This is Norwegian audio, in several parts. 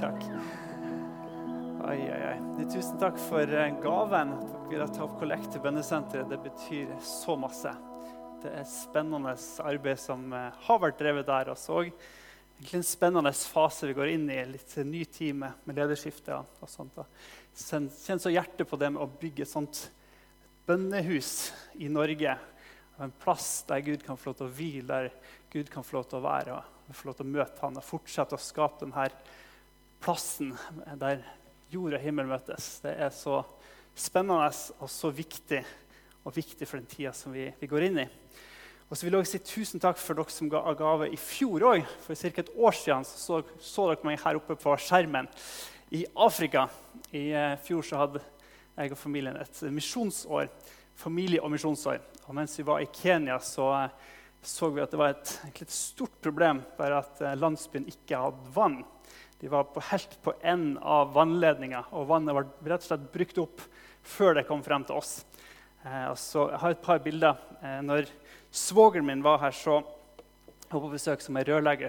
takk. Tusen takk for gaven. Takk vil jeg ta opp kollekt til bønnesenteret. Det betyr så masse. Det er spennende arbeid som har vært drevet der. Og så egentlig en spennende fase vi går inn i. Litt ny tid med lederskifte og sånt. Kjenn så hjertet på det med å bygge et sånt bønnehus i Norge. En plass der Gud kan få lov til å hvile, der Gud kan få lov til å være og få lov til å møte han og fortsette å skape denne plassen der jord og himmel møtes. Det er så spennende og så viktig for den tiden som vi går inn i. Og så vil jeg også si tusen takk for dere som ga gave i fjor også. For ca. et år siden så dere meg her oppe på skjermen i Afrika. I fjor så hadde jeg og familien et misjonsår, familie- og misjonsår. Og mens vi var i Kenya så vi at det var et stort problem bare at landsbyen ikke hadde vann. De var helt på en av vannledninger, og vannet var rett og slett brukt opp før det kom frem til oss. Så jeg har et par bilder. Når svogeren min var her, så var på besøk som en rørlegger,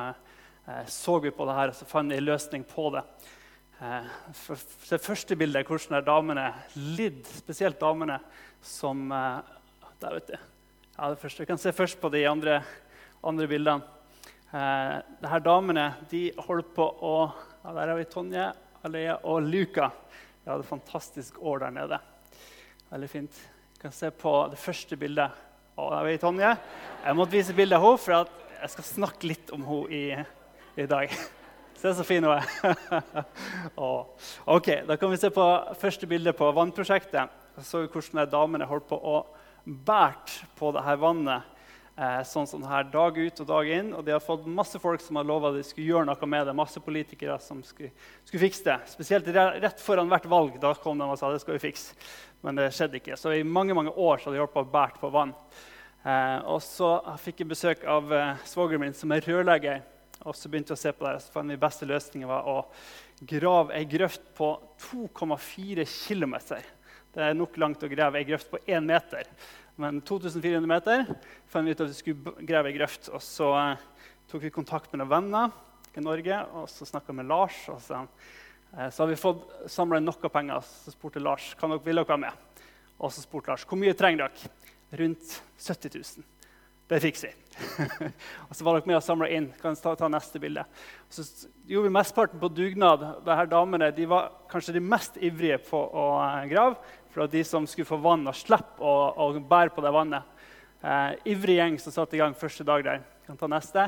så vi på det her, og så fant vi en løsning på det. For det første bildet, hvordan damene lidd, spesielt damene som, der vet du. Ja, det første. Vi kan se først på de andre bildene. De her damene, de holder på å, ja, der har vi Tonje, Alea og Luka. Vi hadde et fantastisk år der nede. Veldig fint. Vi kan se på det første bildet. Og der har vi Tonje. Jeg måtte vise bildet av henne, for at jeg skal snakke litt om henne i dag. Se så fin hun er. Ok, da kan vi se på første bilde på vannprosjektet. Så vi hvordan damene holdt på å bære på det her vannet. Sånn her dag ut og dag inn, og de har fått masse folk som har lovet at de skulle gjøre noe med det, masse politikere som skulle fikse det. Spesielt rett foran hvert valg, da kom de og sa det skal vi fikse, men det skjedde ikke. Så i mange år så hadde de holdt på å bære på vann. Og så fikk jeg besøk av svogeren min som er rørlegger, og så begynte jeg å se på det, så fant vi beste løsningen var å grave en grøft på 2,4 kilometer. Det er nok langt å grave en grøft på 1 meter. Men 2400 meter fant vi ut at vi skulle grave en grøft. Og så tok vi kontakt med noen venner i Norge, og så snakket med Lars. Og så har vi fått samlet noe penger. Så spurte Lars, vil dere være med? Og så spurte Lars, hvor mye trenger dere? Rundt 70 000. Det fikser vi. Og så var dere med å samle inn. Kan ta neste bilde. Så gjorde vi mestparten på dugnad. Disse damene de var kanskje de mest ivrige på å grave. For de som skulle få vann og slippe å bære på det vannet. Ivrig gjeng som satt i gang første dag der. Kan ta neste.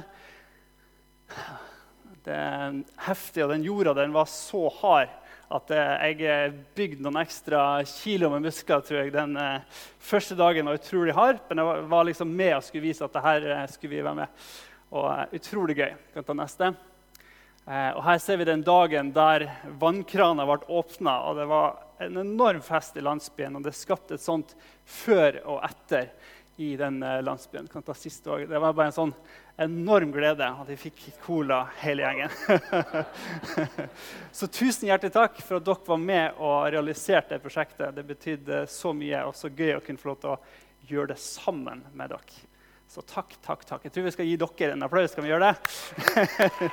Det er heftig, og den jorda den var så hard at jeg bygde noen ekstra kilo med muskler, tror jeg. Den første dagen var utrolig hard, men jeg var liksom med og skulle vise at det her skulle vi være med. Og utrolig gøy. Kan ta neste. Og her ser vi den dagen der vannkrana ble åpnet, og det var en enorm fest i landsbyen, og det skapte et sånt før og etter i den landsbyen. Kan ta siste år. Det var bare en sånn enorm glede at vi fikk cola hele gjengen. Så tusen hjertelig takk for at dere var med og realiserte det prosjektet. Det betydde så mye, og så gøy å kunne få lov til å gjøre det sammen med dere. Så takk. Jeg tror vi skal gi dere en applaus. Skal vi gjøre det?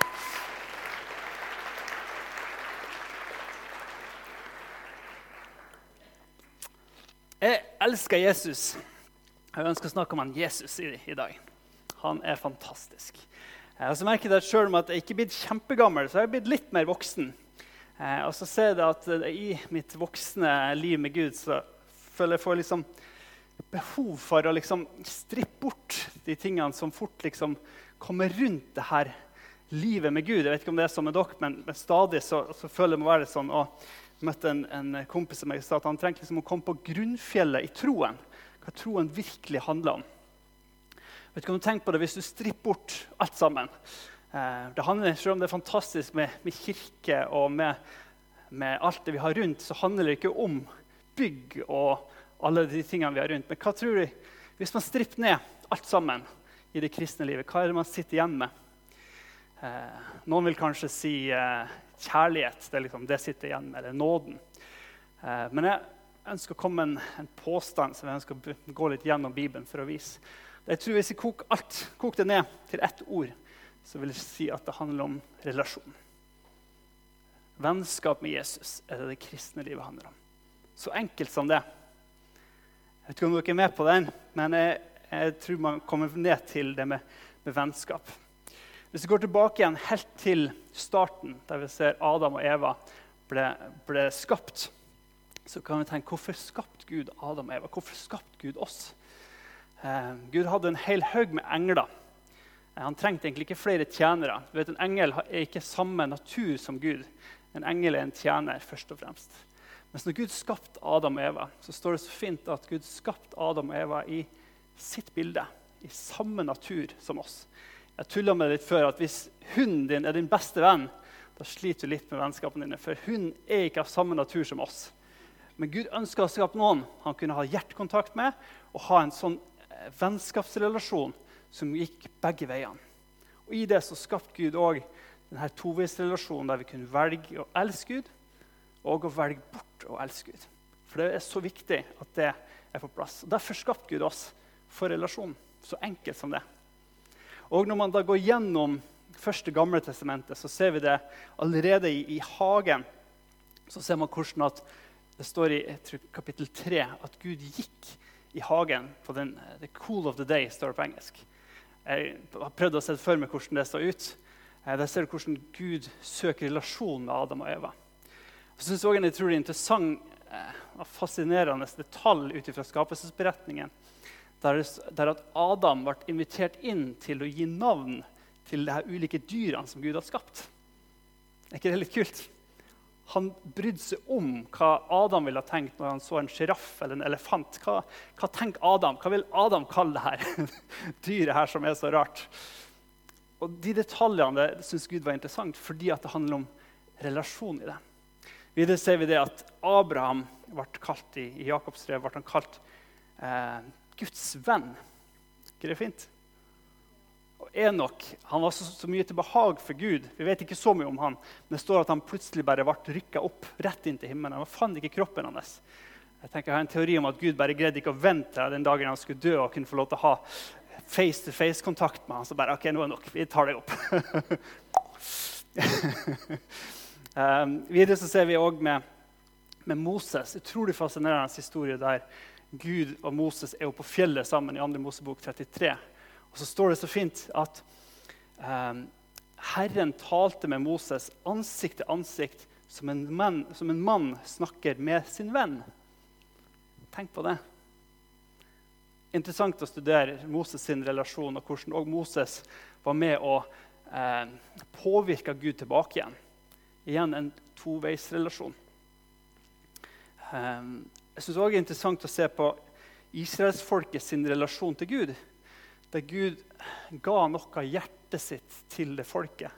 Jeg elsker Jesus. Jeg ønsker å snakke om Jesus i dag. Han er fantastisk. Og så merker jeg selv om at jeg ikke er blitt kjempegammel, så jeg er blitt litt mer voksen. Og så ser jeg at i mitt voksne liv med Gud, så føler jeg får liksom behov for å liksom strippe bort de tingene som fort liksom kommer rundt det her livet med Gud. Jeg vet ikke om det er sånn med dere, men stadig så føler jeg må være sånn. Og jeg møtte en kompis som jeg sa at han trengte liksom å komme på grunnfjellet i troen. Hva troen virkelig handler om. Vet ikke om du tenker på det hvis du stripper bort alt sammen. Det handler, selv om det er fantastisk med kirke og med alt det vi har rundt, så handler det ikke om bygg og alle de tingene vi har rundt. Men hva tror du, hvis man stripper ned alt sammen i det kristne livet, hva er det man sitter igjen med? Noen vil kanskje si kjærlighet, det sitter igjen med, eller nåden. Men jeg ønsker å komme med en påstand som jeg ønsker å gå litt gjennom Bibelen for å vise. Jeg tror hvis jeg koker det ned til ett ord, så vil jeg si at det handler om relasjon. Vennskap med Jesus det kristne livet handler om. Så enkelt som det. Jeg vet ikke om dere er med på den, men jeg tror man kommer ned til det med vennskap. Hvis vi går tilbake igjen helt til starten, der vi ser Adam og Eva ble skapt, så kan vi tenke, hvorfor skapte Gud Adam og Eva? Hvorfor skapte Gud oss? Gud hadde en hel haug med engler. Han trengte egentlig ikke flere tjenere. Du vet, en engel ikke samme natur som Gud. En engel en tjener, først og fremst. Men når Gud skapte Adam og Eva, så står det så fint at Gud skapte Adam og Eva i sitt bilde, i samme natur som oss. Jeg tullet med det litt før at hvis hunden din din beste venn, da sliter du litt med vennskapene dine, for hunden ikke av samme natur som oss. Men Gud ønsket å skape noen han kunne ha hjertekontakt med, og ha en sånn vennskapsrelasjon som gikk begge veiene. Og i det så skapte Gud også denne toveisrelasjonen der vi kunne velge å elske Gud, og å velge bort å elske Gud. For det så viktig at det på plass. Og derfor skapte Gud oss for relasjon, så enkelt som det. Og når man da går gjennom første gamle testamentet, så ser vi det allerede i hagen. Så ser man hvordan at det står i kapittel 3 at Gud gikk i hagen på the cool of the day, står det på engelsk. Jeg har prøvd å se for meg hvordan det så ut. Der ser du hvordan Gud søker relasjon med Adam og Eva. Jeg synes også en utrolig interessant og fascinerende detalj ut fra skapelsesberetningen, der at Adam ble invitert inn til å gi navn til de her ulike dyrene som Gud har skapt. Er ikke det litt kult? Han brydde seg om hva Adam ville ha tenkt når han så en giraff eller en elefant. Hva tenker Adam? Hva vil Adam kalle det her dyret her som så rart? Og de detaljene synes Gud var interessant fordi at det handler om relasjon i det. Videre ser vi det at Abraham ble kalt i Jakobs brev, ble han kalt Guds venn. Ikke det fint? Og Enok, han var så mye til behag for Gud. Vi vet ikke så mye om han, men det står at han plutselig bare ble rykket opp rett inn til himmelen. Han fant ikke kroppen hans. Jeg har en teori om at Gud bare greide ikke å vente den dagen han skulle dø og kunne få lov til å ha face-to-face-kontakt med han. Så bare, ok, nå nok, vi tar deg opp. Videre så ser vi også med Moses, utrolig fascinerende historie der Gud og Moses jo på fjellet sammen i 2. Mosebok 33. Og så står det så fint at Herren talte med Moses ansikt til ansikt som en mann snakker med sin venn. Tenk på det. Interessant å studere Moses sin relasjon og hvordan også Moses var med å påvirke Gud tilbake igjen. Igjen en toveisrelasjon. Jeg synes også det interessant å se på Israelsfolket sin relasjon til Gud. Der Gud ga noe av hjertet sitt til det folket.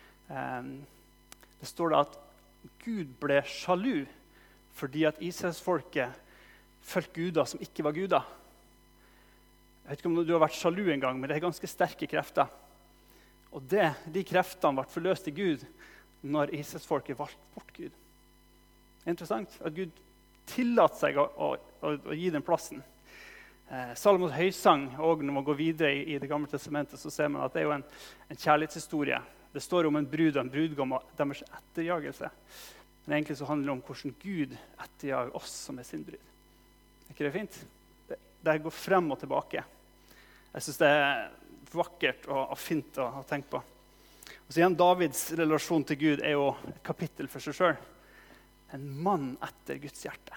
Det står da at Gud ble sjalu fordi at Israelsfolket fulgte guder som ikke var guder. Jeg vet ikke om du har vært sjalu en gang, men det ganske sterke krefter. Og de kreftene ble forløst i Gud når Israelsfolket valgte bort Gud. Det er interessant at Gud tillater seg å gi den plassen. Salomos høysang, og når man går videre i det gamle testamentet, så ser man at det jo en kjærlighetshistorie. Det står om en brud og en brudgom og deres etterjagelse. Men egentlig så handler det om hvordan Gud etterjager oss som sin brud. Er ikke det fint? Det går frem og tilbake. Jeg synes det vakkert og fint å tenke på. Og så igjen, Davids relasjon til Gud jo et kapittel for seg selv. En mann etter Guds hjerte.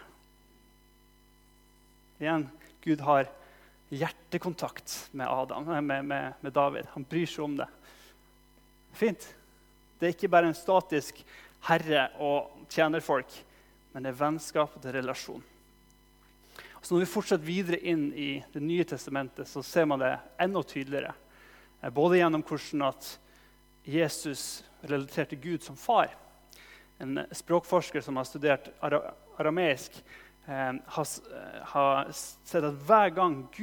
Igjen, Gud har hjertekontakt med Adam, med David. Han bryr seg om det. Fint. Det ikke bare en statisk herre og tjenerfolk, men det vennskap og det relasjon. Så når vi fortsetter videre inn i det nye testamentet, så ser man det enda tydeligere. Både gjennom hvordan at Jesus relaterte Gud som far. En språkforsker som har studert arameisk, har sett at hver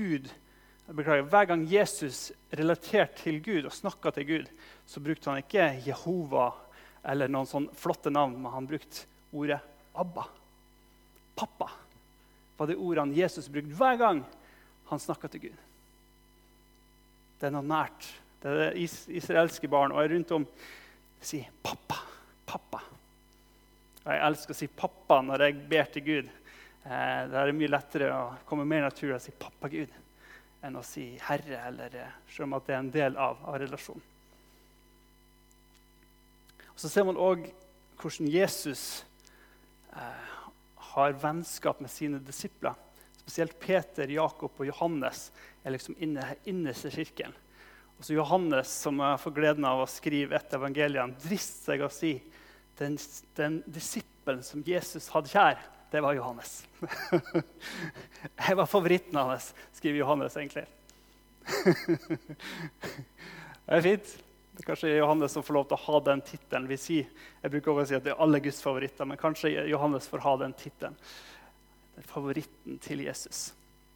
gang Jesus relaterte til Gud og snakket til Gud, så brukte han ikke Jehova eller noen sånn flotte navn, men han brukte ordet Abba. Pappa var det ordene Jesus brukte hver gang han snakket til Gud. Det noe nært. Det israelske barn, og rundt om sier pappa, pappa. Jeg elsker å si pappa når jeg ber til Gud. Det er mye lettere å komme mer naturlig å si pappa Gud enn å si Herre, eller selv om at det er en del av relasjonen. Og så ser man også hvordan Jesus har vennskap med sine disipler. Spesielt Peter, Jakob og Johannes er liksom innerste kirken. Og så Johannes, som jeg får gleden av å skrive et evangelium, drist seg å si den disippelen som Jesus hadde kjær, det var Johannes. Jeg var favoritten hans, skriver Johannes egentlig. Det er fint. Det er kanskje Johannes som får lov til å ha den titelen. Jeg bruker også å si at det er alle Guds favoritter, men kanskje Johannes får ha den titelen. Det er favoritten til Jesus.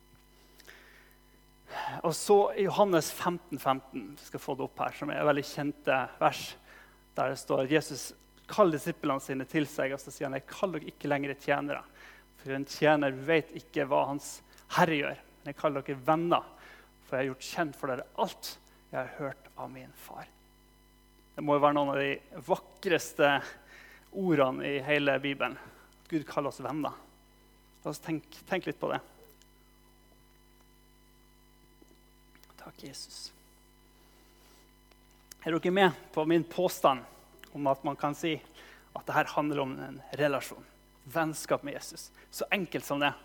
Og så Johannes 15:15, vi skal få det opp her, som er veldig kjente vers, der det står Jesus kall disiplene sine til seg, og så sier han, jeg kaller dere ikke lenger tjenere, for en tjener vet ikke hva hans herre gjør, men jeg kaller dere venner, for jeg har gjort kjent for dere alt jeg har hørt av min far. Det må jo være noen av de vakreste ordene i hele Bibelen. Gud kaller oss venner. La oss tenke litt på det. Takk, Jesus. Er dere med på min påstand om at man kan si at dette handler om en relasjon, vennskap med Jesus? Så enkelt som det.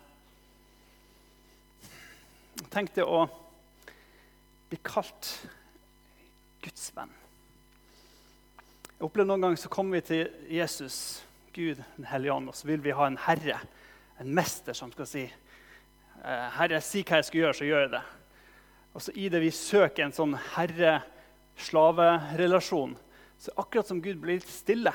Tenk deg å bli kalt Guds venn. Jeg opplever noen ganger så kommer vi til Jesus, Gud, den hellige ånd, og så vil vi ha en herre, en mester som skal si, Herre, si hva jeg skal gjøre, så gjør jeg det. Og så i det vi søker en sånn herre-slave-relasjon, så akkurat som Gud blir litt stille.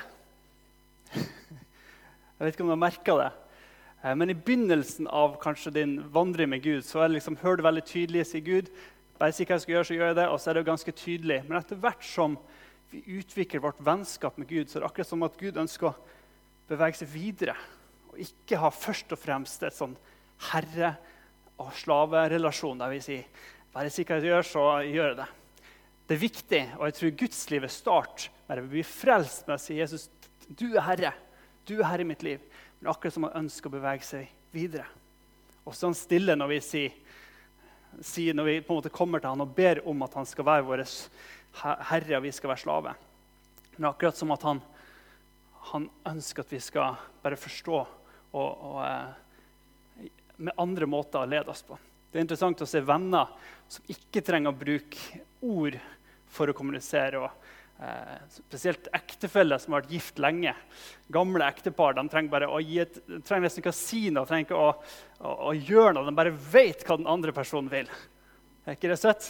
Jeg vet ikke om du har merket det. Men i begynnelsen av kanskje din vandring med Gud, så liksom, hører du veldig tydelig, sier Gud, bare si hva jeg skal gjøre, så gjør jeg det, og så er det jo ganske tydelig. Men etter hvert som vi utvikler vårt vennskap med Gud, så er det akkurat som at Gud ønsker å bevege seg videre, og ikke ha først og fremst et sånn herre- og slaverelasjon, der vi sier, bare si hva jeg gjør, så gjør jeg det. Det er viktig, og jeg tror Guds liv er start, når vi blir frelst med å si, Jesus, du er herre i mitt liv, men akkurat som han ønsker å bevege seg videre. Og så er han stille når vi sier når vi på en måte kommer til han og ber om at han skal være vår herre, og vi skal være slave. Men akkurat som at han ønsker at vi skal bare forstå og med andre måter å lede oss på. Det er interessant å se venner som ikke trenger å bruke ord for å kommunisere, og spesielt ektefeller som har vært gift lenge. Gamle ektepar, de trenger bare å trenger nesten ikke å si noe, de trenger ikke å gjøre noe, de bare vet hva den andre personen vil. Er ikke det søtt?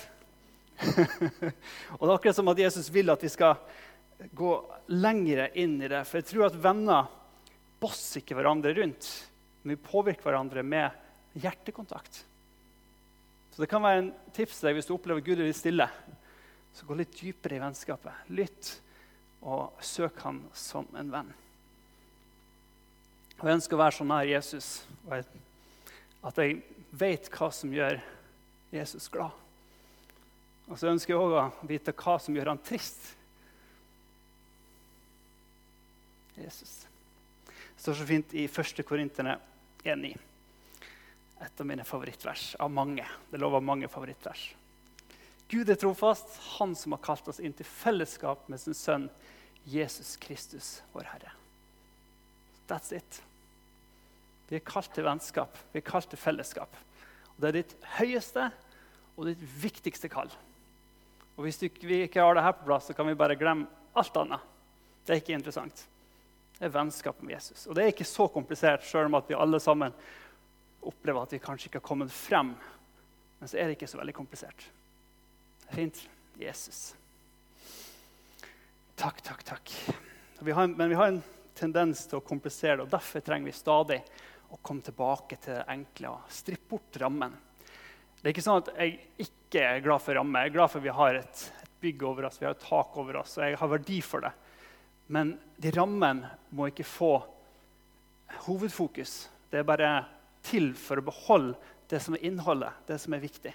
Og det er akkurat som at Jesus vil at vi skal gå lengre inn i det, for jeg tror at venner bosser ikke hverandre rundt, men vi påvirker hverandre med hjertekontakt. Så det kan være en tips til deg hvis du opplever Gud er litt stille. Så gå litt dypere i vennskapet. Lytt og søk han som en venn. Og jeg ønsker å være så nær Jesus, og at jeg vet hva som gjør Jesus glad. Og så ønsker jeg også å vite hva som gjør han trist. Jesus. Det står så fint i 1. Korinterne 1:9. Et av mine favorittvers av mange. Det lover mange favorittvers. Gud er trofast, han som har kalt oss inn til fellesskap med sin sønn, Jesus Kristus, vår Herre. That's it. Vi er kalt til vennskap, vi er kalt til fellesskap. Og det er ditt høyeste og ditt viktigste kall. Og hvis vi ikke har det her på plass, så kan vi bare glemme alt annet. Det er ikke interessant. Det er vennskap med Jesus. Og det er ikke så komplisert, selv om at vi alle sammen opplever at vi kanskje ikke har kommet frem. Men så er det ikke så veldig komplisert. Fint. Jesus. Takk. Men vi har en tendens til å komplisere det, og derfor trenger vi stadig å komme tilbake til det enkle og strippe bort rammen. Det er ikke sånn at jeg ikke er glad for ramme. Jeg er glad for at vi har et bygg over oss, vi har et tak over oss, og jeg har verdi for det. Men de rammene må ikke få hovedfokus. Det er bare til for å beholde det som er innholdet, det som er viktig.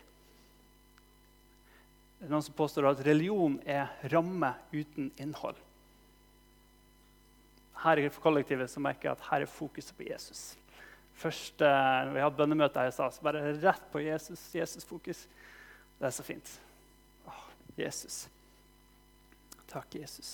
Det er noen som påstår at religion er ramme uten innhold. her I kollektivet så merker jeg at her fokuset på Jesus. Først når vi hadde bønnemøte her I stad, så bare rett på Jesus fokus. Det så fint. Jesus. Takk, Jesus.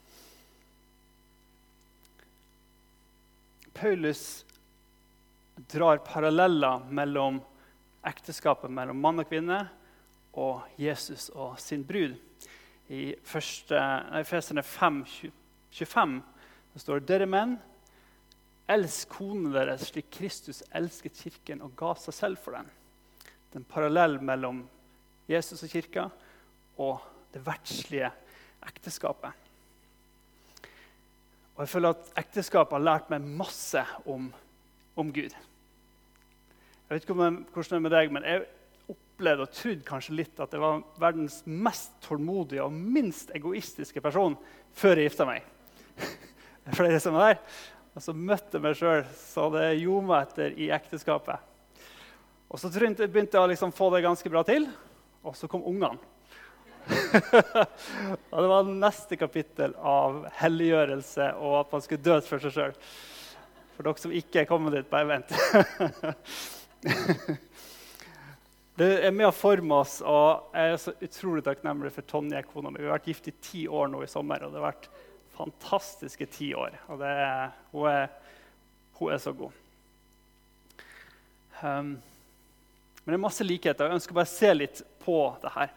Paulus drar paralleller mellom ekteskapet mellom mann og kvinne og Jesus og sin brud. I Efeserne 5:25 står det: «Dere menn, elsk konene deres slik Kristus elsket kirken og ga seg selv for den.» Det en parallell mellom Jesus og kirka og det verdslige ekteskapet. Og jeg føler at ekteskapet har lært meg masse om Gud. Jeg vet ikke hvordan det med deg, men jeg opplevde og trodde kanskje litt at jeg var verdens mest tålmodige og minst egoistiske person før jeg gifta meg. Det flere som der. Og så møtte jeg meg selv, så det gjorde meg etter I ekteskapet. Og så begynte jeg å liksom få det ganske bra til, og så kom ungene. Og det var neste kapittel av helliggjørelse og at man skulle dø for seg selv. For dere som ikke kommer dit, bare vent. Det med å forme oss, og jeg så utrolig takknemlig for Tonje, kona mi. Vi har vært gift I 10 år nå I sommer, og det har vært fantastiske 10 år. Og hun så god. Men det masse likheter, og jeg ønsker bare se litt på det her.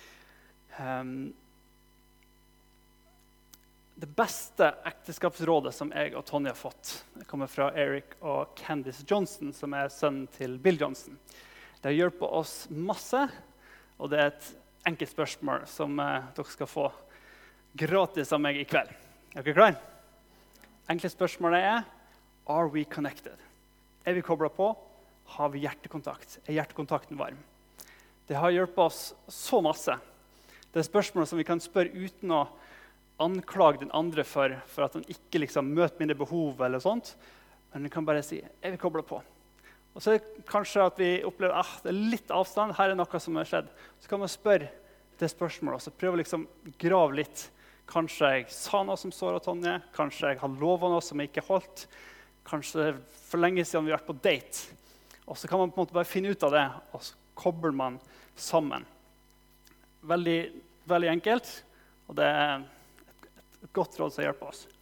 Det beste ekteskapsrådet som jeg og Tonje har fått, det kommer fra Eric og Candice Johnson, som sønnen til Bill Johnson. Det har hjulpet oss masse, og det et enkelt spørsmål som dere skal få gratis av meg I kveld. Dere klar? Enkle spørsmålet are we connected? Vi koblet på? Har vi hjertekontakt? Hjertekontakten varm? Det har hjulpet oss så masse. Det spørsmålet som vi kan spørre uten å anklage den andre for at han ikke liksom møter mine behov eller sånt. Men vi kan bare si, vi koblet på? Og så det kanskje at vi opplever det litt avstand, her noe som har skjedd. Så kan man spørre det spørsmålet, og så prøve å liksom grave litt. Kanskje jeg sa noe som såret Tonje, kanskje jeg har lovet noe som jeg ikke holdt, kanskje for lenge siden vi har vært på date. Og så kan man på en måte bare finne ut av det, og så kobler man sammen. Veldig, veldig enkelt, og det et godt råd som hjelper oss.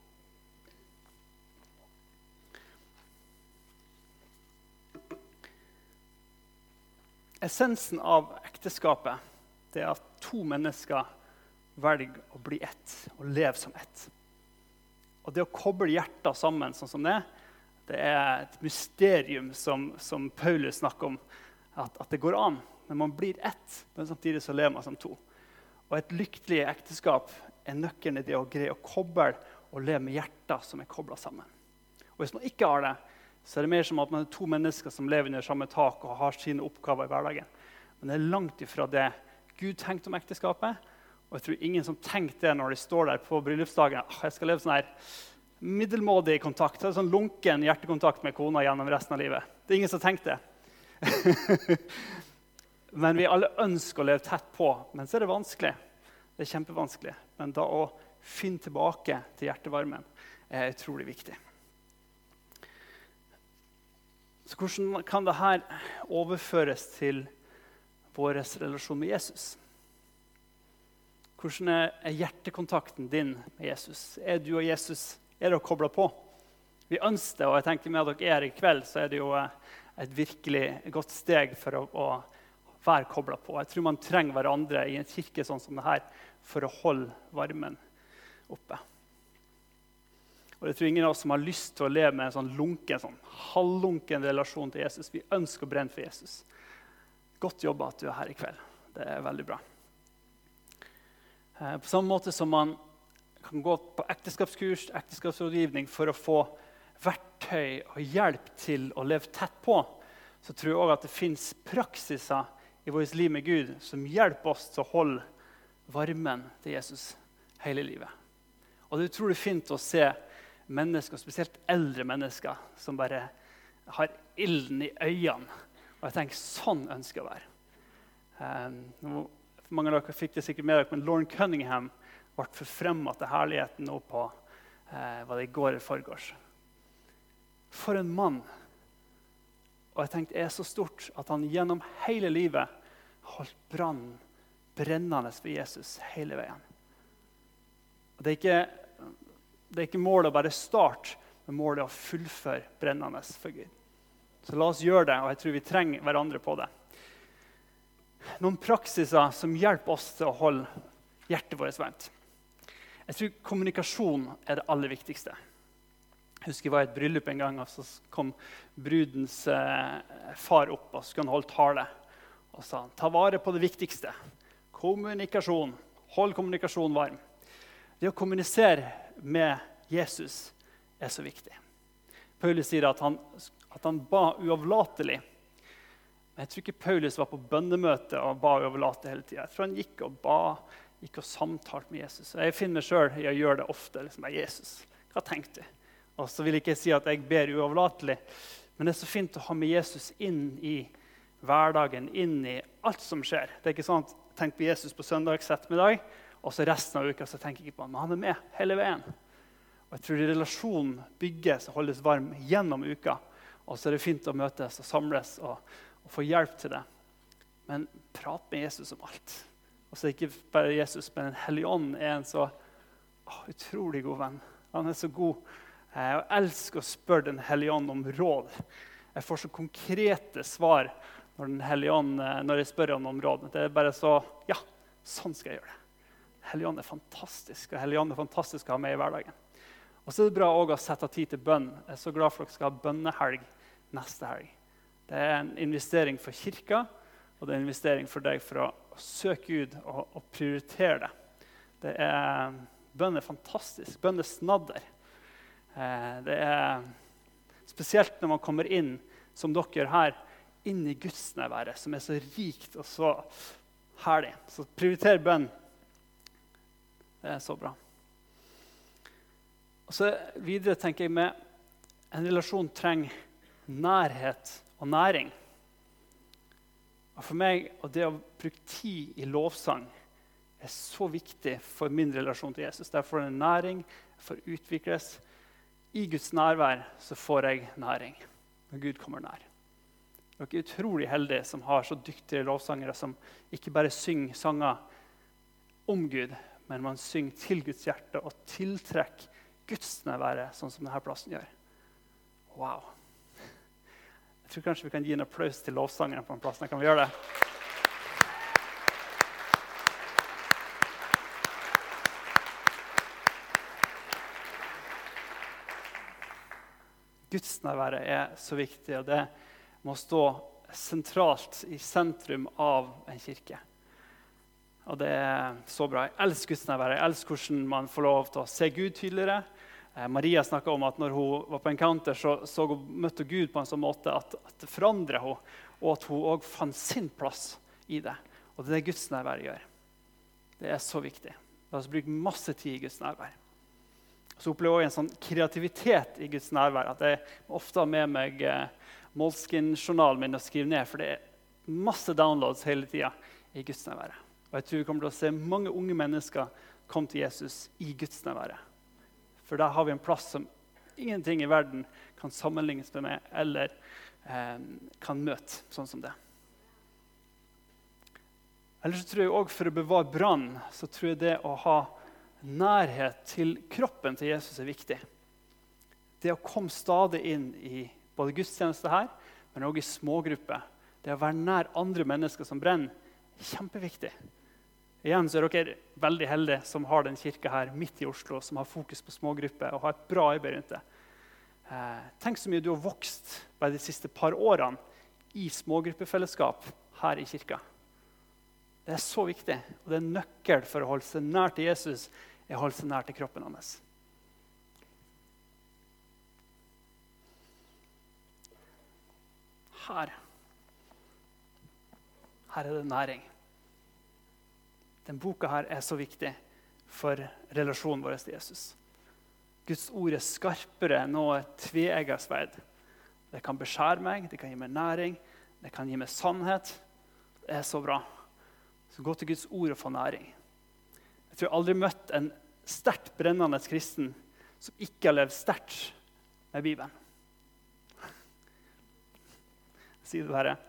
Essensen av ekteskapet det at 2 mennesker velger å bli ett og leve som ett. Og det å koble hjertet sammen sånn som det et mysterium som Paulus snakker om, at det går an, men man blir ett, men samtidig så lever man som 2. Og et lykkelig ekteskap nøkkelen I det å greie å koble og leve med hjertet som koblet sammen. Og hvis man ikke har det, så det mer som at man 2 mennesker som lever under samme tak og har sine oppgaver I hverdagen. Men det langt ifra det Gud tenkte om ekteskapet, og jeg tror ingen som tenkte det når de står der på bryllupsdagen. Jeg skal leve sånn her middelmådig kontakt, sånn lunken hjertekontakt med kona gjennom resten av livet. Det ingen som tenkte det. Men vi alle ønsker å leve tett på, men så det vanskelig. Det kjempevanskelig. Men da å finne tilbake til hjertevarmen utrolig viktig. Så hvordan kan dette overføres til vår relasjon med Jesus? Hvordan hjertekontakten din med Jesus? Du og Jesus dere koblet på? Vi ønsker det, og jeg tenker med at dere her I kveld, så det jo et virkelig godt steg for å være koblet på. Jeg tror man trenger hverandre I en kirke sånn som dette for å holde varmen oppe. Og jeg tror ingen av oss som har lyst til å leve med en sånn lunken, sånn halvlunken relasjon til Jesus. Vi ønsker å brenne for Jesus. Godt jobbet at du her I kveld. Det veldig bra. På samme måte som man kan gå på ekteskapskurs, ekteskapsrådgivning for å få verktøy og hjelp til å leve tett på, så tror jeg også at det finnes praksiser I vårt liv med Gud som hjelper oss til å holde varmen til Jesus hele livet. Og det utrolig fint å se mennesker, spesielt eldre mennesker, som bare har ilden I øynene. Og jeg tenker, sånn ønsker jeg å være. Mange av dere fikk det sikkert med dere, men Lauren Cunningham ble forfremmet til herligheten nå på var det i går eller forgårs. For en mann. Og jeg tenkte, det er så stort at han gjennom hele livet holdt brannen brennende for Jesus hele veien. Og det er ikke målet å bare starte, men målet å fullføre brennende for Gud. Så la oss gjøre det, og jeg tror vi trenger hverandre på det. Noen praksiser som hjelper oss til å holde hjertet vårt varmt. Jeg tror kommunikasjon er det aller viktigste. Jeg husker jeg var i et bryllup en gang, og så kom brudens far opp, og så skulle han holde tale. Og sa, ta vare på det viktigste. Kommunikasjon. Hold kommunikasjon varm. Det å kommunisere med Jesus er så viktig. Paulus sier at han ba uavlatelig. Men jeg tror ikke Paulus var på bønnemøte og ba uavlatelig hele tiden. Jeg tror han gikk og ba, gikk og samtalte med Jesus. Og jeg finner meg selv i å gjøre det ofte. Liksom, Jesus, hva tenkte du? Og så vil jeg ikke si at jeg ber uavlatelig, men det er så fint å ha med Jesus inn i hverdagen, inn i alt som skjer. Det er ikke sånn at jeg tenker på Jesus på søndags ettermiddag, og så resten av uka så tenker jeg ikke på han, men han er med hele veien. Og jeg tror relasjonen bygges og holdes varm gjennom uka, og så er det fint å møtes og samles og få hjelp til det. Men prat med Jesus om alt. Og så er det ikke bare Jesus, men en hellig ånd er en så utrolig god venn. Han er så god. Jeg elsker å spørre den hellige ånd om råd. Jeg får så konkrete svar når jeg spør han om råd. Det er bare så, ja, sånn skal jeg gjøre det. Hellige ånd er fantastisk, og hellige ånd er fantastisk å ha med i hverdagen. Og så er det bra også å sette tid til bønn. Jeg er så glad for at dere skal ha bønnehelg neste helg. Det er en investering for kirka, og det er en investering for deg for å søke Gud og prioritere det. Bønn er fantastisk. Bønn er snadder. Det er spesielt når man kommer inn, som dere gjør her, inn i gudsnærværet, som er så rikt og så herlig. Så prioriter bønn. Det er så bra. Og så videre tenker jeg med en relasjon trenger nærhet og næring. Og for meg, og det å bruke tid i lovsang er så viktig for min relasjon til Jesus. Derfor er det næring, for å utvikles. I Guds nærvær så får jeg næring når Gud kommer nær. Dere er utrolig heldige som har så dyktige lovsangere som ikke bare synger sanger om Gud, men man synger til Guds hjerte og tiltrekker Guds nærvære, sånn som denne plassen gjør. Wow. Jeg tror kanskje vi kan gi en applaus til lovsangeren på den plassen. Kan vi gjøre det? Gudsnærværet er så viktig, og det må stå sentralt i sentrum av en kirke. Og det er så bra. Jeg elsker gudsnærværet. Jeg elsker hvordan man får lov til å se Gud tydeligere. Maria snakket om at når hun var på encounter, så møtte hun Gud på en sånn måte at det forandret henne, og at hun også fant sin plass i det. Og det er det gudsnærværet gjør. Det er så viktig. La oss bruke masse tid i Guds nærvær. Så opplever jeg en sånn kreativitet i Guds nærvær, at jeg ofte har med meg Moleskine-journalen min og skriver ned, for det er masse downloads hele tiden i Guds nærværet. Og jeg tror vi kommer til å se mange unge mennesker komme til Jesus i Guds nærværet. For da har vi en plass som ingenting i verden kan sammenlignes med eller kan møte sånn som det. Ellers så tror jeg også for å bevare brann, så tror jeg det å ha nærhet til kroppen til Jesus er viktig. Det å komme stadig inn i både gudstjeneste her, men også i smågrupper. Det å være nær andre mennesker som brenner, er kjempeviktig. Igjen så er dere veldig heldige som har den kirka her midt i Oslo, som har fokus på smågrupper og har et bra arbeid rundt det. Tenk så mye du har vokst bare de siste par årene i smågruppefellesskap her i kirka. Det er så viktig, og det er en nøkkel for å holde seg nær til Jesus, er å holde seg nær til kroppen hans. Her er det næring. Den boka her er så viktig for relasjonen vår til Jesus. Guds ord er skarpere enn noe tveegget sverd. Det kan beskjære meg, det kan gi meg næring, det kan gi meg sannhet. Det er så bra. Så gå til Guds ord og få næring. Jeg tror jeg aldri møtt en sterkt brennende kristen som ikke har levd sterkt med Bibelen. Sier du Herre.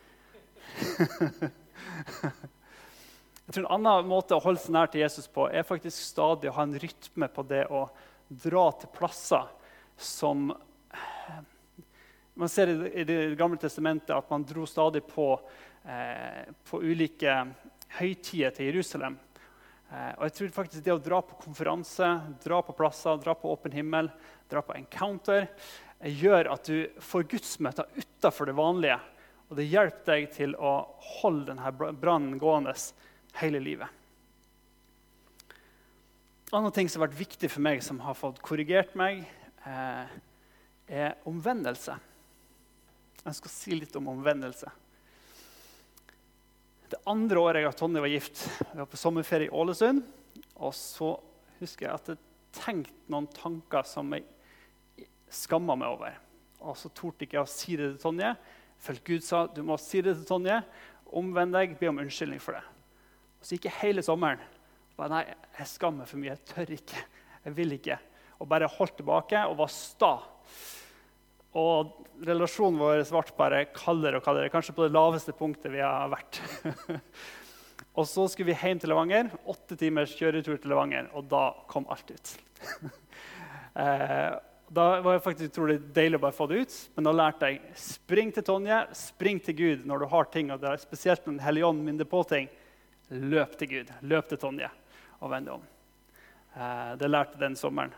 Jeg tror en annen måte å holde seg nær til Jesus på er faktisk stadig å ha en rytme på det å dra til plasser som man ser i det gamle testamentet at man dro stadig på ulike høytider til Jerusalem. Og jeg tror faktisk det å dra på konferanse, dra på plasser, dra på åpen himmel, dra på encounter, gjør at du får gudsmøter utenfor det vanlige. Og det hjelper deg til å holde denne brannen gående hele livet. En annen ting som har vært viktig for meg, som har fått korrigert meg, er omvendelse. Jeg skal si litt om omvendelse. Det andre året jeg og Tonje var gift, vi var på sommerferie i Ålesund, og så husker jeg at jeg tenkte noen tanker som jeg skammet meg over. Og så torde ikke jeg å si det til Tonje. For Gud sa, du må si det til Tonje, omvend deg, be om unnskyldning for det. Og så gikk jeg hele sommeren, og nei, jeg skammer for mye, jeg tør ikke, jeg vil ikke. Og bare holdt tilbake og var sta. Og relasjonen vår ble bare kaldere og kaldere, kanskje på det laveste punktet vi har vært. Og så skulle vi hjem til Levanger, 8 timers kjøretur til Levanger, og da kom alt ut. Da var det faktisk utrolig deilig å bare få det ut, men da lærte jeg spring til Tonje, spring til Gud når du har ting, og det er spesielt når Den hellige ånd minner på ting. Løp til Gud, løp til Tonje og vend om. Det lærte den sommeren.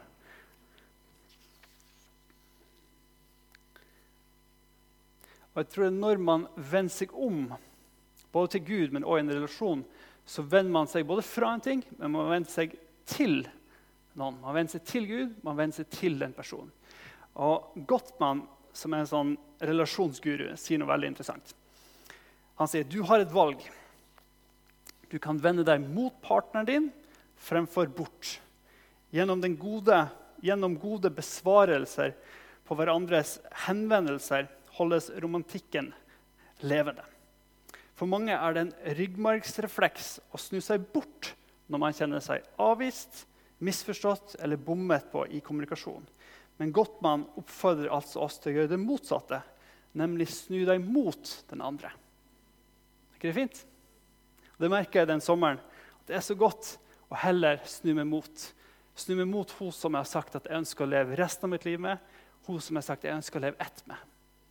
Og jeg tror at når man vender seg om, både til Gud, men også i en relasjon, så vender man seg både fra en ting, men man vender seg til noen. Man vender seg til Gud, man vender seg til den personen. Og Gottman, som er en sånn relasjonsguru, sier noe veldig interessant. Han sier, du har et valg. Du kan vende deg mot partneren din, fremfor bort. Gjennom gode besvarelser på hverandres henvendelser, holdes romantikken levende. For mange er det en ryggmargsrefleks å snu seg bort når man kjenner seg avvist, misforstått eller bommet på i kommunikasjon. Men Gottman oppfordrer altså oss til å gjøre det motsatte, nemlig snu deg mot den andre. Er ikke det fint? Det merker jeg den sommeren, at det er så godt å heller snu meg mot. Snu meg mot hun som jeg har sagt at jeg ønsker å leve resten av mitt liv med, hun som jeg har sagt at jeg ønsker å leve ett med.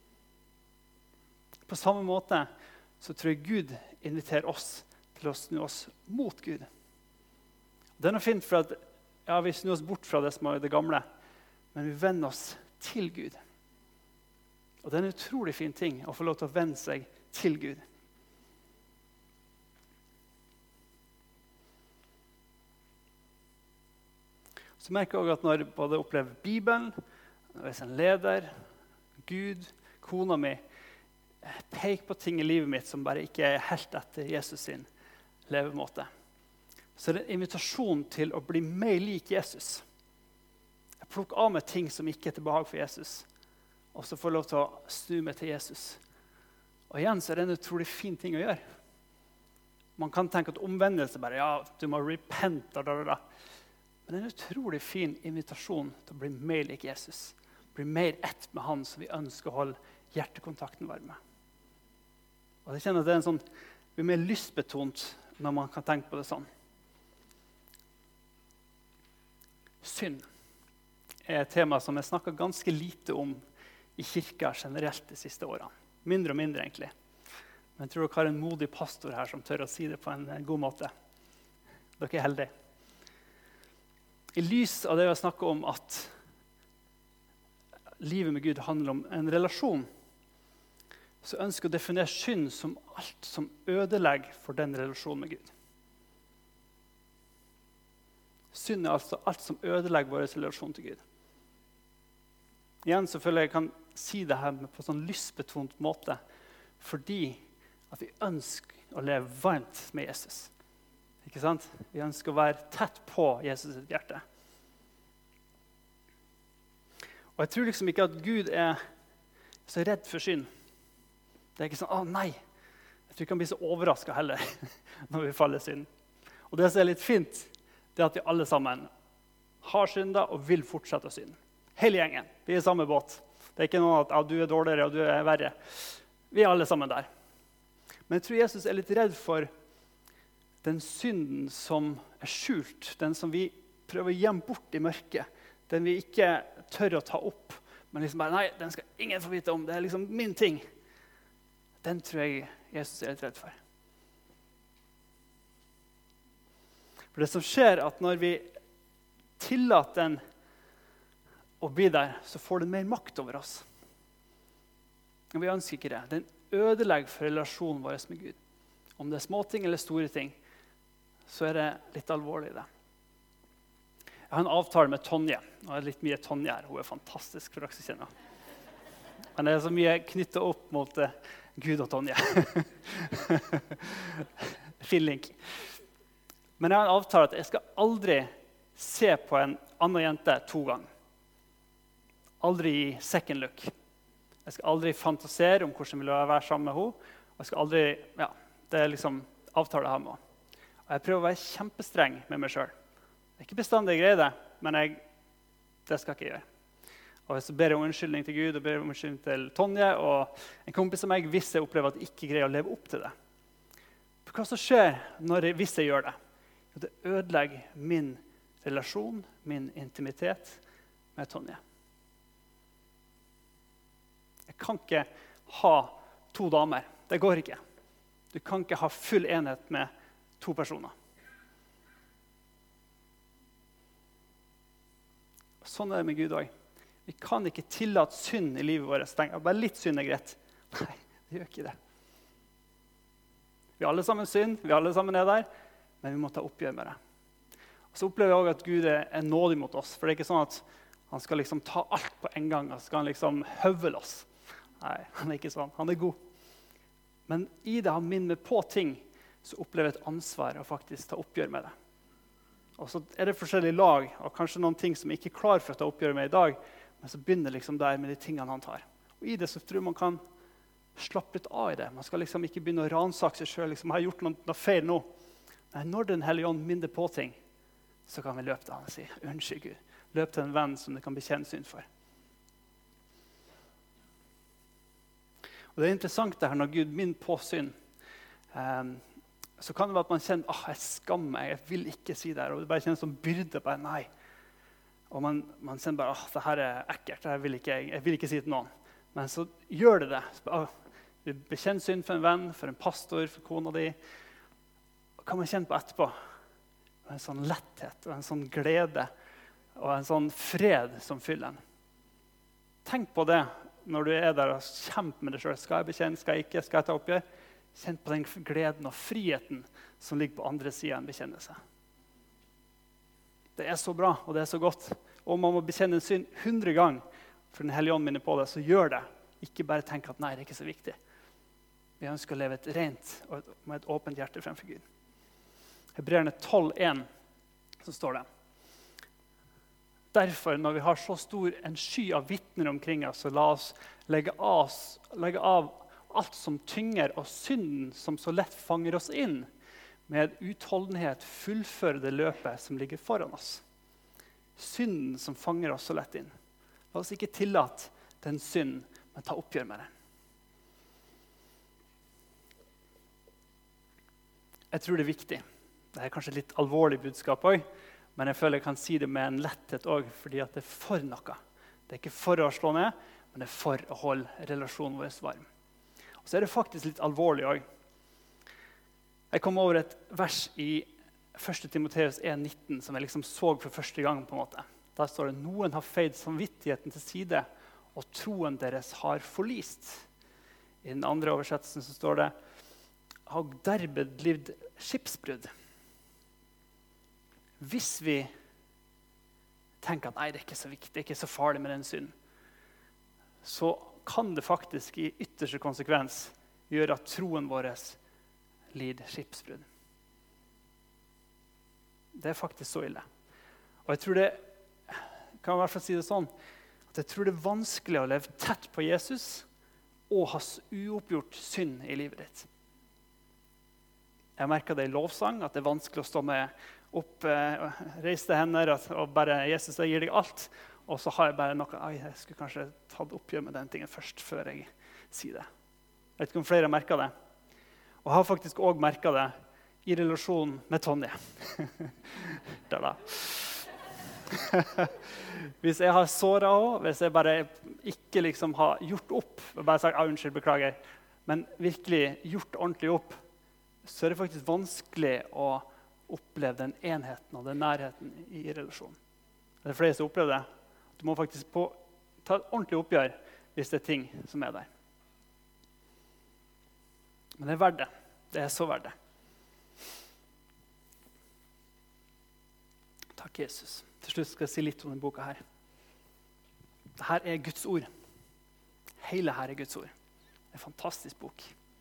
På samme måte så tror jeg Gud inviterer oss til å snu oss mot Gud. Det er noe fint for at vi snur oss bort fra det som er det gamle, men vi vender oss til Gud. Og det er en utrolig fin ting å få lov til å vende seg til Gud. Så merker jeg også at når jeg både opplever Bibelen, når jeg er en leder, Gud, kona mi, peker på ting i livet mitt som bare ikke er helt etter Jesus sin levemåte, så er det en invitasjon til å bli mer lik Jesus. Jeg plukker av meg ting som ikke er til behag for Jesus, og så får jeg lov til å snu meg til Jesus. Og igjen så er det en utrolig fin ting å gjøre. Man kan tenke at omvendelse bare, ja, du må repente, men det er en utrolig fin invitasjon til å bli mer lik Jesus. Bli mer ett med han som vi ønsker å holde hjertekontakten varme. Og jeg kjenner at det er en sånn, blir mer lystbetont når man kan tenke på det sånn. Synd er et tema som jeg snakket ganske lite om i kirka generelt de siste årene. Mindre og mindre egentlig. Men jeg tror dere har en modig pastor her som tør å si det på en god måte. Dere er heldige. I lys av det jeg snakker om at livet med Gud handler om en relasjon, så ønsker jeg å definere synd som alt som ødelegger for den relasjonen med Gud. Synd er altså alt som ødelegger vår relasjon til Gud. Igjen så føler jeg kan si det her på en sånn lystbetont måte, fordi at vi ønsker å leve varmt med Jesus. Ikke sant? Vi ønsker å være tett på Jesus sitt hjerte. Og jeg tror liksom ikke at Gud er så redd for synd. Det er ikke sånn, nei, jeg tror ikke han blir så overrasket heller når vi faller i synd. Og det som er litt fint, det er at vi alle sammen har syndet og vil fortsette å synde. Hele gjengen. Vi er i samme båt. Det er ikke noe at du er dårligere og du er verre. Vi er alle sammen der. Men jeg tror Jesus er litt redd for den synden som er skjult, den som vi prøver å gjemme bort i mørket, den vi ikke tør å ta opp, men liksom bare, nei, den skal ingen få vite om, det er liksom min ting. Den tror jeg Jesus er litt redd for. For det som skjer at når vi tillater den å bli der, så får den mer makt over oss. Og vi ønsker ikke det. Den ødelegger for relasjonen vår med Gud. Om det er små ting eller store ting, så er det litt alvorlig det. Jeg har en avtale med Tonje. Nå er det litt mye Tonje her. Hun er fantastisk for dere som kjenner. Men det er så mye knyttet opp mot Gud og Tonje. Fin link. Men jeg har en avtale at jeg skal aldri se på en annen jente 2 ganger. Aldri i second look. Jeg skal aldri fantasere om hvordan jeg vil være sammen med henne. Og jeg skal aldri, ja, det er liksom avtale jeg har med henne. Og jeg prøver å være kjempestreng med meg selv. Det er ikke bestandig jeg greier det, men det skal jeg ikke gjøre. Og så ber jeg om unnskyldning til Gud og ber om unnskyldning til Tonje og en kompis av meg hvis jeg opplever at jeg ikke greier å leve opp til det. For hva som skjer hvis jeg gjør det? Det ødelegger min relasjon, min intimitet med Tonje. Jeg kan ikke ha 2 damer. Det går ikke. Du kan ikke ha full enhet med 2 personer. Sånn er det med Gud også. Vi kan ikke tillate synd i livet vårt. Bare litt synd er greit. Nei, det gjør ikke det. Vi er alle sammen synd, vi alle sammen er der, men vi må ta oppgjør med det. Og så opplever jeg også at Gud er nådig mot oss, for det er ikke sånn at han skal liksom ta alt på en gang, og så skal han liksom høvle oss. Nei, han er ikke sånn. Han er god. Men i det han minner på ting, så opplever jeg et ansvar å faktisk ta oppgjør med det. Og så er det forskjellige lag, og kanskje noen ting som jeg ikke er klar for å ta oppgjør med i dag, men så begynner liksom der med de tingene han tar. Og i det så tror jeg man kan slappe litt av i det. Man skal liksom ikke begynne å ransake seg selv, liksom, har jeg gjort noe feil nå? Nei, når Den hellige ånd minner på ting, så kan vi løpe til han og si, unnskyld Gud. Løp til en venn som det kan bekjenne synd for. Og det er interessant det her når Gud minner på synd. Så kan det være at man kjenner, jeg skammer meg, jeg vil ikke si det her. Og det bare kjennes som byrde, bare nei. Og man kjenner bare, det her er ekkelt, jeg vil ikke si det til noen. Men så gjør det det. Du bekjenner synd for en venn, for en pastor, for kona di. Hva kan man kjenne på etterpå? En sånn letthet, og en sånn glede, og en sånn fred som fyller en. Tenk på det når du er der og kjemper med deg selv. Skal jeg bekjenne, skal jeg ikke, skal jeg ta oppgjør? Kjenn på den gleden og friheten som ligger på andre siden av en bekjennelse. Det er så bra, og det er så godt. Og om man må bekjenne en synd 100 ganger for Den hellige ånd minner på det, så gjør det. Ikke bare tenk at nei, det er ikke så viktig. Vi ønsker å leve et rent og med et åpent hjerte fremfor Gud. Hebreerne 12,1, så står det. Derfor, når vi har så stor en sky av vittner omkring oss, så la oss legge av alt som tynger og synden som så lett fanger oss inn, med utholdenhet fullføre det løpet som ligger foran oss. Synden som fanger oss så lett inn. La oss ikke tillate den synden, men ta oppgjør med det. Jeg tror det er viktig. Det er kanskje et litt alvorlig budskap også, men jeg føler jeg kan si det med en letthet også, fordi at det er for noe. Det er ikke for å slå ned, men det er for å holde relasjonen vår varm. Og så er det faktisk litt alvorlig også. Jeg kom over et vers i 1. Timoteus 1,19 som jeg liksom så for første gang på en måte. Der står det, noen har feid samvittigheten til side, og troen deres har forlist. I den andre oversettelsen så står det, har derved lidd skipsbrudd. Hvis vi tenker at nei, det er ikke så viktig, det er ikke så farlig med den synden, så kan det faktisk i ytterste konsekvens gjøre at troen vår lider skipsbrudd. Det er faktisk så ille. Og jeg tror det, kan jeg i hvert fall si det sånn, at jeg tror det er vanskelig å leve tett på Jesus og ha uoppgjort synd i livet ditt. Jeg merker det i lovsang, at det er vanskelig å stå med opp reiste hender og bare, Jesus, jeg gir deg alt. Og så har jeg bare noe, jeg skulle kanskje tatt oppgjør med den tingen først, før jeg sier det. Jeg vet ikke om flere har merket det. Og jeg har faktisk også merket det i relasjon med Tonje. Der da. Hvis jeg har såret henne, hvis jeg bare ikke liksom har gjort opp, og bare sagt, unnskyld, beklager, men virkelig gjort ordentlig opp, så er det faktisk vanskelig å oppleve den enheten og den nærheten i relasjonen. Det er flere som opplever det. Du må faktisk ta et ordentlig oppgjør hvis det er ting som er der. Men det er verdt det. Det er så verdt det. Takk, Jesus. Til slutt skal jeg si litt om denne boka her. Dette er Guds ord. Hele her er Guds ord. Det er en fantastisk bok.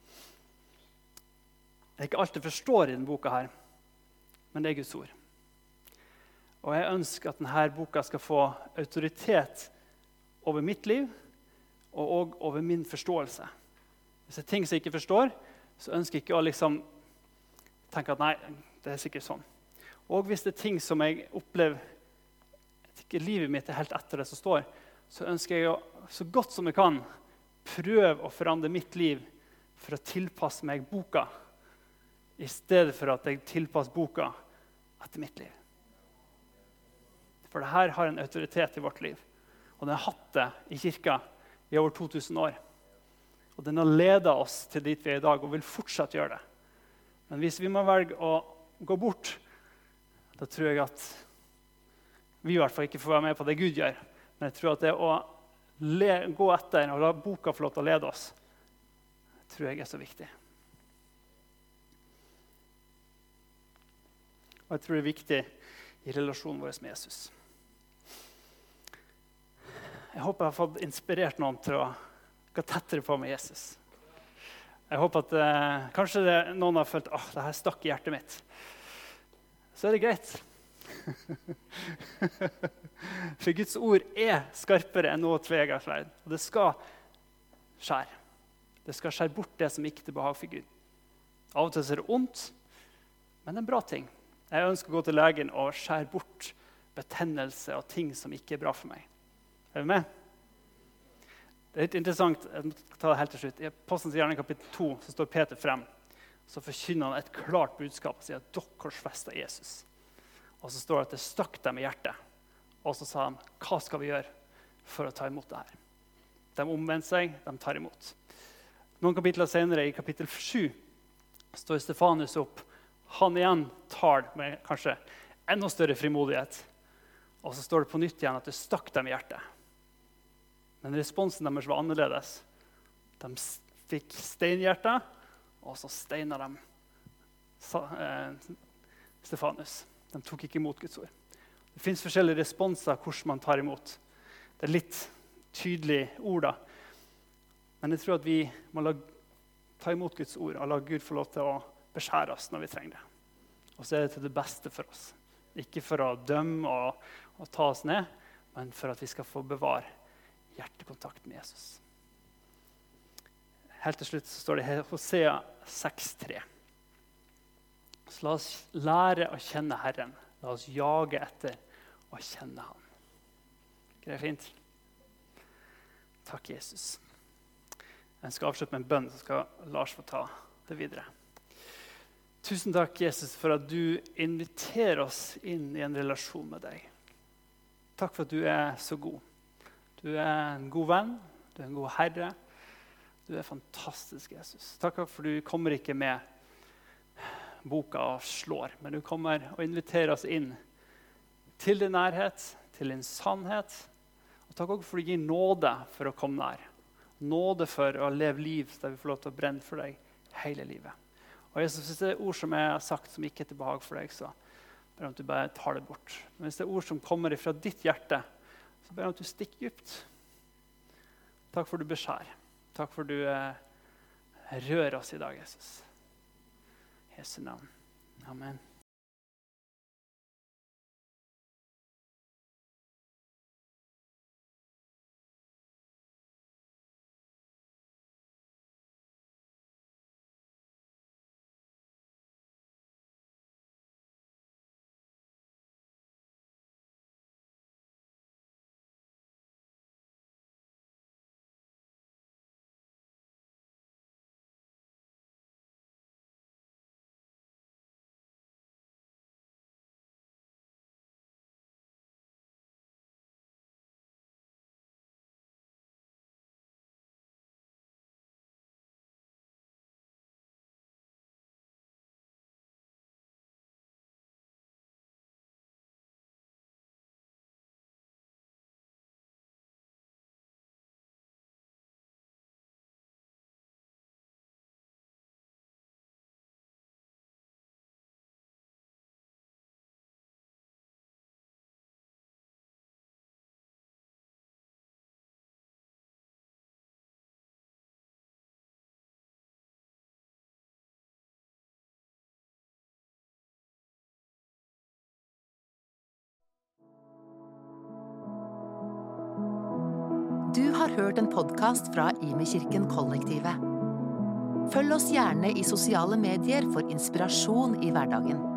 Det er ikke alt jeg forstår i denne boka her, men det er Guds ord. Og jeg ønsker at denne boka skal få autoritet over mitt liv og over min forståelse. Hvis det er ting som jeg ikke forstår, så ønsker jeg ikke å liksom tenke at nei, det er sikkert sånn. Og hvis det er ting som jeg opplever at ikke livet mitt er helt etter det som står, så ønsker jeg å så godt som jeg kan prøve å forandre mitt liv for å tilpasse meg boka, i stedet for at jeg tilpasser boka etter mitt liv. For det her har en autoritet i vårt liv. Og den har hatt det i kirka i over 2000 år. Og den har ledet oss til dit vi er i dag, og vil fortsatt gjøre det. Men hvis vi må velge å gå bort, da tror jeg at vi i hvert fall ikke får være med på det Gud gjør. Men jeg tror at det å gå etter og la boka få lov til å lede oss, tror jeg er så viktig. Og jeg tror det er viktig i relasjonen vår med Jesus. Jeg håper jeg har fått inspirert noen til å gå tettere på med Jesus. Jeg håper at kanskje noen har følt at det her stakk i hjertet mitt. Så er det greit. For Guds ord er skarpere enn noe tveegget sverd. Og det skal skjære. Det skal skjære bort det som ikke er til behag for Gud. Av og til er det ondt, men det er en bra ting. Jeg ønsker å gå til legen og skjære bort betennelse og ting som ikke er bra for meg. Er du med? Det er litt interessant, jeg må ta det helt til slutt. I Apostelens gjerning kapittel 2 så står Peter frem. Så forkynner han et klart budskap og sier at dere korsfestet Jesus. Og så står det at det stakk dem i hjertet. Og så sa han, hva skal vi gjøre for å ta imot det her? De omvendte seg, de tar imot. Noen kapitler senere, i kapittel 7, står Stefanus opp. Han igjen tar med kanskje enda større frimodighet. Og så står det på nytt igjen at det stakk dem i hjertet. Men responsen deres var annerledes. De fikk steinhjerte, og så steina de Stefanus. De tok ikke imot Guds ord. Det finnes forskjellige responser hvordan man tar imot. Det er litt tydelige ord da. Men jeg tror at vi må ta imot Guds ord og la Gud få lov til å beskjære oss når vi trenger det. Og så er det til det beste for oss. Ikke for å dømme og ta oss ned, men for at vi skal få bevare hjertekontakt med Jesus. Helt til slutt så står det her, Hosea 6,3. Så la oss lære å kjenne Herren. La oss jage etter å kjenne Han. Ikke det fint? Takk, Jesus. Jeg skal avslutte med en bønn, så skal Lars få ta det videre. Tusen takk, Jesus, for at du inviterer oss inn i en relasjon med deg. Takk for at du er så god. Du er en god venn, du er en god herre. Du er fantastisk, Jesus. Takk for du kommer ikke med boka og slår, men du kommer og inviterer oss inn til din nærhet, til din sannhet. Og takk også for du gir nåde for å komme nær. Nåde for å leve liv der vi får lov til å brenne for deg hele livet. Og Jesus, hvis det er ord som jeg har sagt som ikke er til behag for deg, så ber jeg om at du bare tar det bort. Men hvis det er ord som kommer fra ditt hjerte, så ber jeg om at du stikker dypt. Takk for du beskjær. Takk for du rører oss i dag, Jesus. I Jesu navn. Amen. har hørt en podcast fra Imi-kirken Kollektivet. Følg oss gjerne i sosiale medier for inspirasjon i hverdagen.